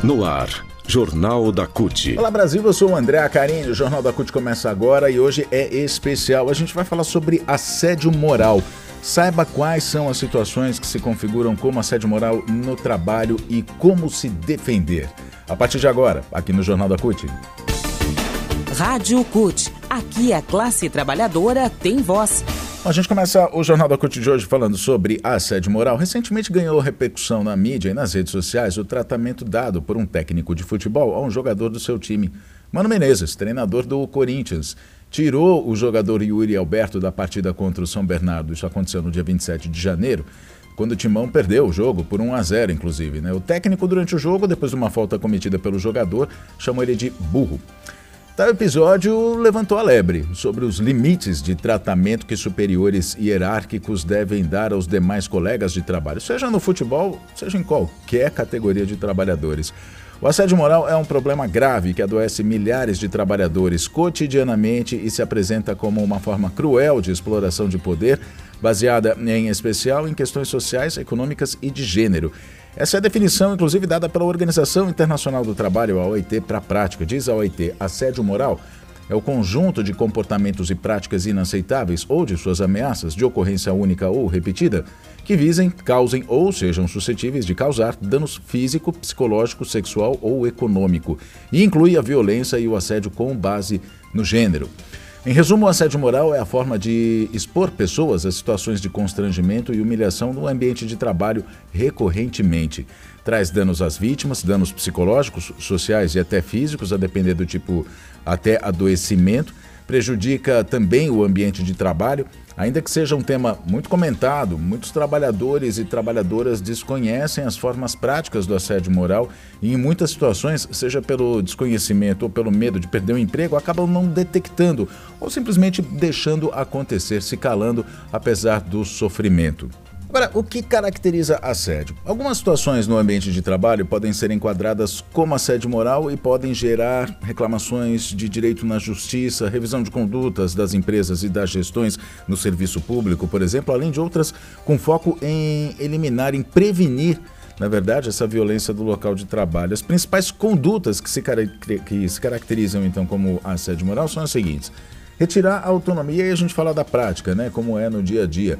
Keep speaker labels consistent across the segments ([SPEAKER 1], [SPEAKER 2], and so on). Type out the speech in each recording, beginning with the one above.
[SPEAKER 1] No ar, Jornal da CUT.
[SPEAKER 2] Olá Brasil, eu sou o André Acarini, o Jornal da CUT começa agora e hoje é especial. A gente vai falar sobre assédio moral. Saiba quais são as situações que se configuram como assédio moral no trabalho e como se defender. A partir de agora, aqui no Jornal da CUT.
[SPEAKER 3] Rádio CUT. Aqui a classe trabalhadora tem voz.
[SPEAKER 2] A gente começa o Jornal da CUT de hoje falando sobre assédio moral. Recentemente ganhou repercussão na mídia e nas redes sociais o tratamento dado por um técnico de futebol a um jogador do seu time. Mano Menezes, treinador do Corinthians, tirou o jogador Yuri Alberto da partida contra o São Bernardo. Isso aconteceu no dia 27 de janeiro, quando o Timão perdeu o jogo por 1-0, inclusive, né? O técnico, durante o jogo, depois de uma falta cometida pelo jogador, chamou ele de burro. Tal episódio levantou a lebre sobre os limites de tratamento que superiores hierárquicos devem dar aos demais colegas de trabalho, seja no futebol, seja em qualquer categoria de trabalhadores. O assédio moral é um problema grave que adoece milhares de trabalhadores cotidianamente e se apresenta como uma forma cruel de exploração de poder, baseada em especial em questões sociais, econômicas e de gênero. Essa é a definição, inclusive, dada pela Organização Internacional do Trabalho, a OIT, para a prática. Diz a OIT, assédio moral é o conjunto de comportamentos e práticas inaceitáveis ou de suas ameaças de ocorrência única ou repetida que visem, causem ou sejam suscetíveis de causar danos físico, psicológico, sexual ou econômico, e inclui a violência e o assédio com base no gênero. Em resumo, o assédio moral é a forma de expor pessoas a situações de constrangimento e humilhação no ambiente de trabalho recorrentemente. Traz danos às vítimas, danos psicológicos, sociais e até físicos, a depender do tipo, até adoecimento. Prejudica também o ambiente de trabalho, ainda que seja um tema muito comentado. Muitos trabalhadores e trabalhadoras desconhecem as formas práticas do assédio moral e em muitas situações, seja pelo desconhecimento ou pelo medo de perder o emprego, acabam não detectando ou simplesmente deixando acontecer, se calando apesar do sofrimento. Agora, o que caracteriza assédio? Algumas situações no ambiente de trabalho podem ser enquadradas como assédio moral e podem gerar reclamações de direito na justiça, revisão de condutas das empresas e das gestões no serviço público, por exemplo, além de outras com foco em eliminar, em prevenir, na verdade, essa violência do local de trabalho. As principais condutas que se caracterizam, então, como assédio moral são as seguintes. Retirar a autonomia, e a gente fala da prática, né? Como é no dia a dia,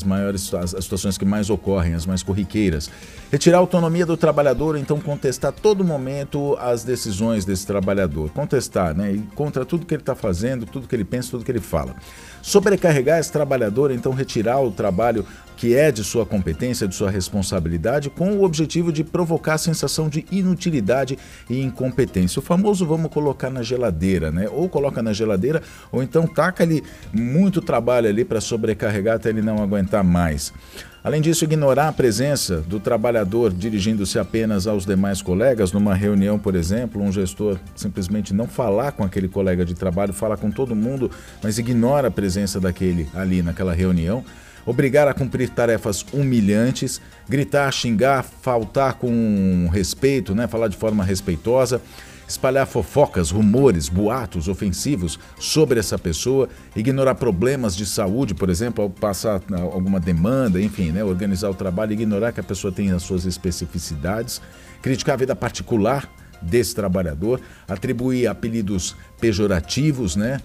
[SPEAKER 2] as situações que mais ocorrem, as mais corriqueiras. Retirar a autonomia do trabalhador, então contestar a todo momento as decisões desse trabalhador. Contestar, né? E contra tudo que ele está fazendo, tudo que ele pensa, tudo que ele fala. Sobrecarregar esse trabalhador, então retirar o trabalho que é de sua competência, de sua responsabilidade, com o objetivo de provocar a sensação de inutilidade e incompetência. O famoso vamos colocar na geladeira, né? Ou coloca na geladeira, ou então taca ali muito trabalho ali para sobrecarregar até ele não aguentar mais. Além disso, ignorar a presença do trabalhador dirigindo-se apenas aos demais colegas. Numa reunião, por exemplo, um gestor simplesmente não falar com aquele colega de trabalho, fala com todo mundo, mas ignora a presença daquele ali naquela reunião. Obrigar a cumprir tarefas humilhantes, gritar, xingar, faltar com respeito, né? Falar de forma respeitosa, espalhar fofocas, rumores, boatos ofensivos sobre essa pessoa, ignorar problemas de saúde, por exemplo, ao passar alguma demanda, enfim, né? Organizar o trabalho, ignorar que a pessoa tem as suas especificidades, criticar a vida particular desse trabalhador, atribuir apelidos pejorativos, né?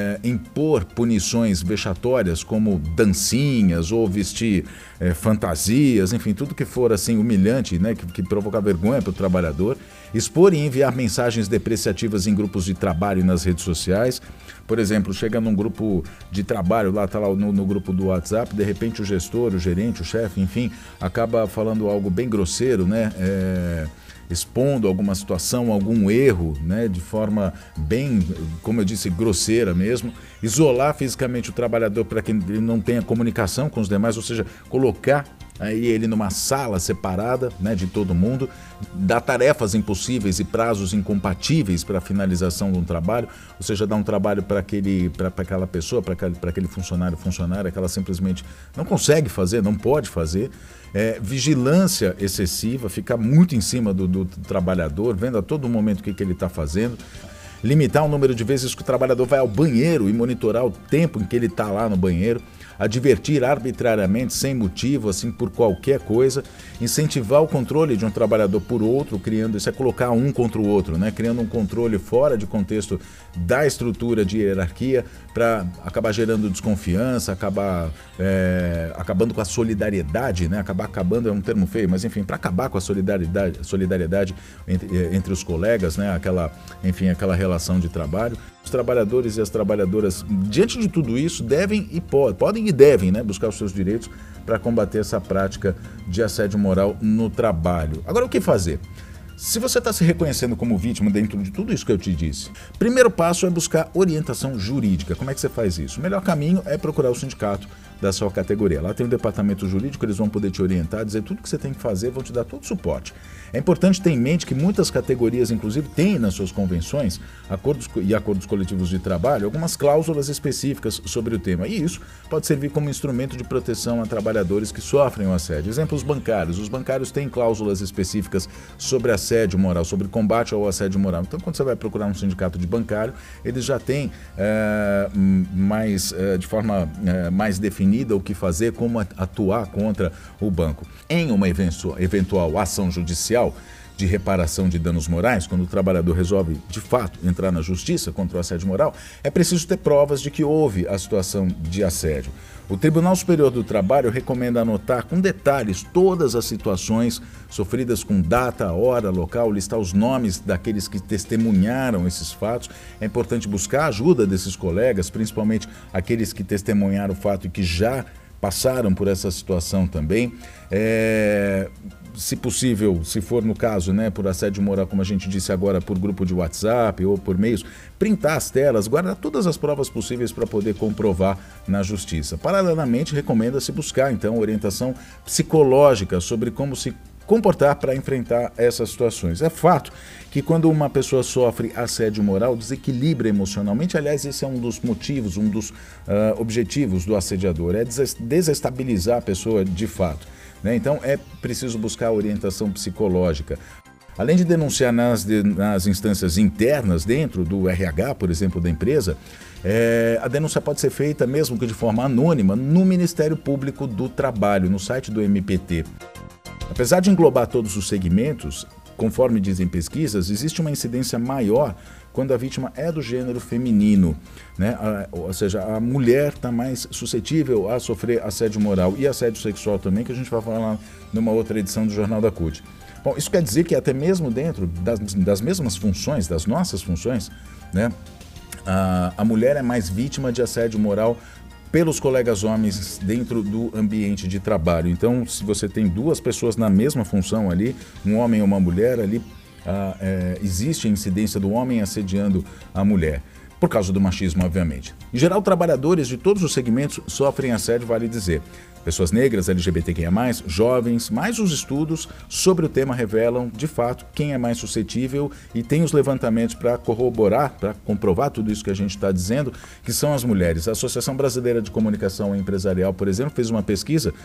[SPEAKER 2] Impor punições vexatórias como dancinhas ou vestir fantasias, enfim, tudo que for assim humilhante, né? Que provocar vergonha para o trabalhador, expor e enviar mensagens depreciativas em grupos de trabalho e nas redes sociais. Por exemplo, chega num grupo de trabalho, lá está lá no grupo do WhatsApp, de repente o gestor, o gerente, o chefe, enfim, acaba falando algo bem grosseiro, né? Expondo alguma situação, algum erro, né, de forma bem, como eu disse, grosseira mesmo, isolar fisicamente o trabalhador para que ele não tenha comunicação com os demais, ou seja, colocar aí ele numa sala separada, né, de todo mundo, dar tarefas impossíveis e prazos incompatíveis para a finalização de um trabalho, ou seja, dar um trabalho para aquela pessoa, para aquele funcionária que ela simplesmente não consegue fazer, não pode fazer. Vigilância excessiva, ficar muito em cima do trabalhador, vendo a todo momento o que ele está fazendo. Limitar o número de vezes que o trabalhador vai ao banheiro e monitorar o tempo em que ele está lá no banheiro. advertir arbitrariamente, sem motivo, assim, por qualquer coisa, incentivar o controle de um trabalhador por outro, criando isso é colocar um contra o outro, né? Criando um controle fora de contexto da estrutura de hierarquia para acabar gerando desconfiança, acabando com a solidariedade, né? Acabando é um termo feio, mas enfim, para acabar com a solidariedade entre os colegas, né? Aquela relação de trabalho. Os trabalhadores e as trabalhadoras, diante de tudo isso, podem e devem, né, buscar os seus direitos para combater essa prática de assédio moral no trabalho. Agora, o que fazer? Se você está se reconhecendo como vítima dentro de tudo isso que eu te disse, primeiro passo é buscar orientação jurídica. Como é que você faz isso? O melhor caminho é procurar o sindicato da sua categoria. Lá tem um departamento jurídico, eles vão poder te orientar, dizer tudo que você tem que fazer, vão te dar todo o suporte. É importante ter em mente que muitas categorias, inclusive, têm nas suas convenções acordos coletivos de trabalho algumas cláusulas específicas sobre o tema. E isso pode servir como instrumento de proteção a trabalhadores que sofrem o assédio. Exemplo, os bancários. Os bancários têm cláusulas específicas sobre assédio moral, sobre combate ao assédio moral. Então, quando você vai procurar um sindicato de bancário, eles já têm de forma mais definida o que fazer, como atuar contra o banco. Em uma eventual ação judicial de reparação de danos morais, quando o trabalhador resolve, de fato, entrar na justiça contra o assédio moral, é preciso ter provas de que houve a situação de assédio. O Tribunal Superior do Trabalho recomenda anotar com detalhes todas as situações sofridas com data, hora, local, listar os nomes daqueles que testemunharam esses fatos. É importante buscar a ajuda desses colegas, principalmente aqueles que testemunharam o fato e que já passaram por essa situação também. Se possível, se for no caso, né, por assédio moral, como a gente disse agora, por grupo de WhatsApp ou por meios, printar as telas, guardar todas as provas possíveis para poder comprovar na justiça. Paralelamente, recomenda-se buscar, então, orientação psicológica sobre como se comportar para enfrentar essas situações. É fato que quando uma pessoa sofre assédio moral, desequilibra emocionalmente. Aliás, esse é um dos motivos, um dos objetivos do assediador, é desestabilizar a pessoa de fato. Então, é preciso buscar orientação psicológica. Além de denunciar nas instâncias internas, dentro do RH, por exemplo, da empresa, a denúncia pode ser feita, mesmo que de forma anônima, no Ministério Público do Trabalho, no site do MPT. Apesar de englobar todos os segmentos, conforme dizem pesquisas, existe uma incidência maior quando a vítima é do gênero feminino, né? Ou seja, a mulher está mais suscetível a sofrer assédio moral e assédio sexual também, que a gente vai falar numa outra edição do Jornal da CUT. Bom, isso quer dizer que até mesmo dentro das mesmas funções, das nossas funções, né, a mulher é mais vítima de assédio moral pelos colegas homens dentro do ambiente de trabalho. Então, se você tem duas pessoas na mesma função ali, um homem e uma mulher ali, existe a incidência do homem assediando a mulher, por causa do machismo, obviamente. Em geral, trabalhadores de todos os segmentos sofrem assédio, vale dizer. Pessoas negras, LGBTQIA+, jovens, mas os estudos sobre o tema revelam, de fato, quem é mais suscetível, e tem os levantamentos para corroborar, para comprovar tudo isso que a gente está dizendo, que são as mulheres. A Associação Brasileira de Comunicação Empresarial, por exemplo, fez uma pesquisa,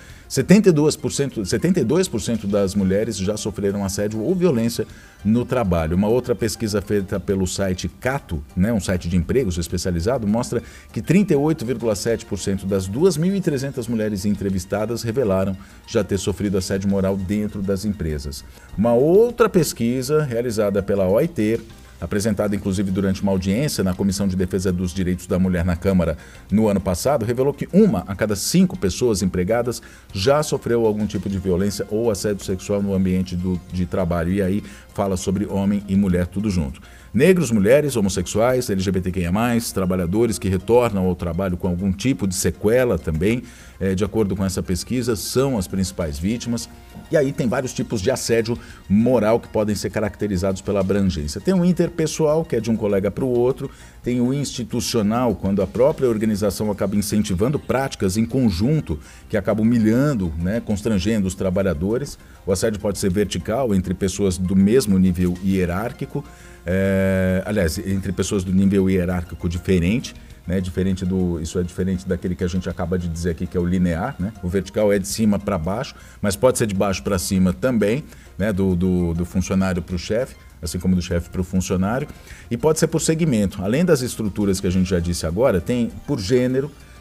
[SPEAKER 2] 72% das mulheres já sofreram assédio ou violência no trabalho. Uma outra pesquisa feita pelo site Cato, né, um site de empregos especializado, mostra que 38,7% das 2.300 mulheres entrevistadas revelaram já ter sofrido assédio moral dentro das empresas. Uma outra pesquisa realizada pela OIT, apresentada inclusive durante uma audiência na Comissão de Defesa dos Direitos da Mulher na Câmara no ano passado, revelou que 1 a cada 5 pessoas empregadas já sofreu algum tipo de violência ou assédio sexual no ambiente de trabalho. E aí fala sobre homem e mulher tudo junto. Negros, mulheres, homossexuais, LGBTQIA+, trabalhadores que retornam ao trabalho com algum tipo de sequela também, de acordo com essa pesquisa, são as principais vítimas. E aí tem vários tipos de assédio moral que podem ser caracterizados pela abrangência. Tem o interpessoal, que é de um colega para o outro, tem o institucional, quando a própria organização acaba incentivando práticas em conjunto que acabam humilhando, né, constrangendo os trabalhadores. O assédio pode ser vertical, entre pessoas do mesmo nível hierárquico, aliás, entre pessoas do nível hierárquico diferente, né, isso é diferente daquele que a gente acaba de dizer aqui, que é o linear, né? O vertical é de cima para baixo, mas pode ser de baixo para cima também, né, do funcionário para o chefe, assim como do chefe para o funcionário, e pode ser por segmento. Além das estruturas que a gente já disse agora, tem por gênero,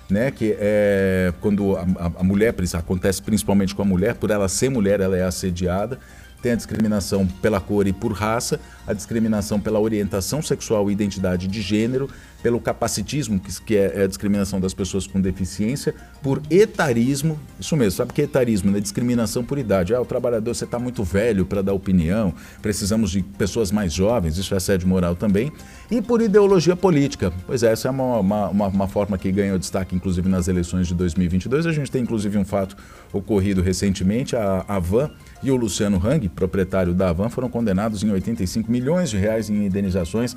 [SPEAKER 2] né, que é quando a mulher, acontece principalmente com a mulher, por ela ser mulher, ela é assediada. Tem a discriminação pela cor e por raça, a discriminação pela orientação sexual e identidade de gênero, pelo capacitismo, que é a discriminação das pessoas com deficiência, por etarismo, isso mesmo, sabe o que é etarismo, né? Discriminação por idade. O trabalhador, você está muito velho para dar opinião, precisamos de pessoas mais jovens, isso é assédio moral também, e por ideologia política. Pois é, essa é uma forma que ganhou destaque, inclusive, nas eleições de 2022. A gente tem, inclusive, um fato ocorrido recentemente, a Havan e o Luciano Hang, proprietário da Havan, foram condenados em 85 milhões de reais em indenizações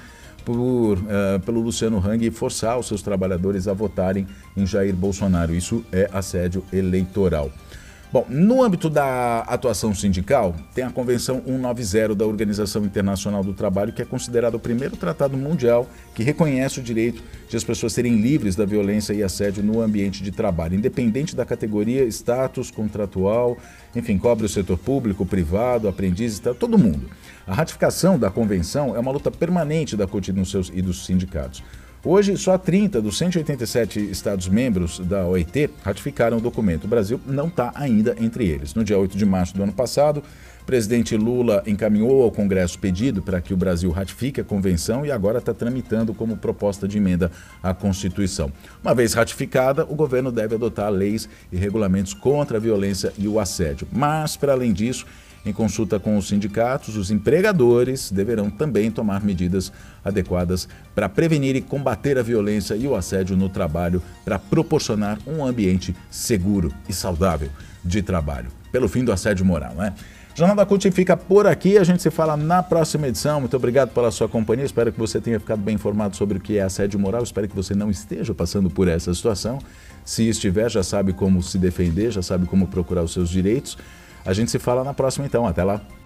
[SPEAKER 2] pelo Luciano Hang forçar os seus trabalhadores a votarem em Jair Bolsonaro. Isso é assédio eleitoral. Bom, no âmbito da atuação sindical, tem a Convenção 190 da Organização Internacional do Trabalho, que é considerado o primeiro tratado mundial que reconhece o direito de as pessoas serem livres da violência e assédio no ambiente de trabalho, independente da categoria, status contratual, enfim, cobre o setor público, privado, aprendizes, todo mundo. A ratificação da convenção é uma luta permanente da CUT e dos sindicatos. Hoje, só 30 dos 187 Estados-membros da OIT ratificaram o documento. O Brasil não está ainda entre eles. No dia 8 de março do ano passado, o presidente Lula encaminhou ao Congresso pedido para que o Brasil ratifique a convenção e agora está tramitando como proposta de emenda à Constituição. Uma vez ratificada, o governo deve adotar leis e regulamentos contra a violência e o assédio. Mas, para além disso, em consulta com os sindicatos, os empregadores deverão também tomar medidas adequadas para prevenir e combater a violência e o assédio no trabalho, para proporcionar um ambiente seguro e saudável de trabalho, pelo fim do assédio moral, né? O Jornal da CUT fica por aqui, a gente se fala na próxima edição. Muito obrigado pela sua companhia, espero que você tenha ficado bem informado sobre o que é assédio moral, espero que você não esteja passando por essa situação. Se estiver, já sabe como se defender, já sabe como procurar os seus direitos. A gente se fala na próxima então, até lá.